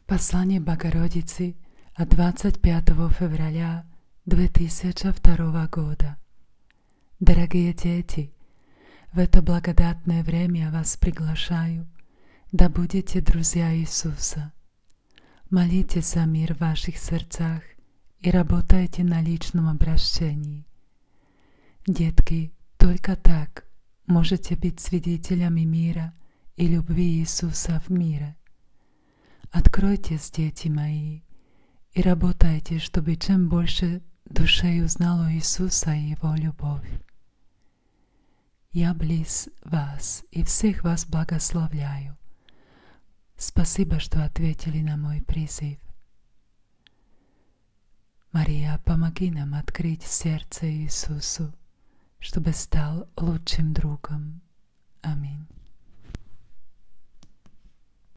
Послание Богородицы от 25 февраля 2002 года. Дорогие дети, в это благодатное время я вас приглашаю, да будете друзья Иисуса. Молитесь за мир в ваших сердцах и работайте на личном обращении. Детки, только так можете быть свидетелями мира и любви Иисуса в мире. Откройтесь, дети мои, и работайте, чтобы чем больше душей узнало Иисуса и Его любовь. Я близ вас и всех вас благословляю. Спасибо, что ответили на мой призыв. Мария, помоги нам открыть сердце Иисусу, чтобы стал лучшим другом. Аминь.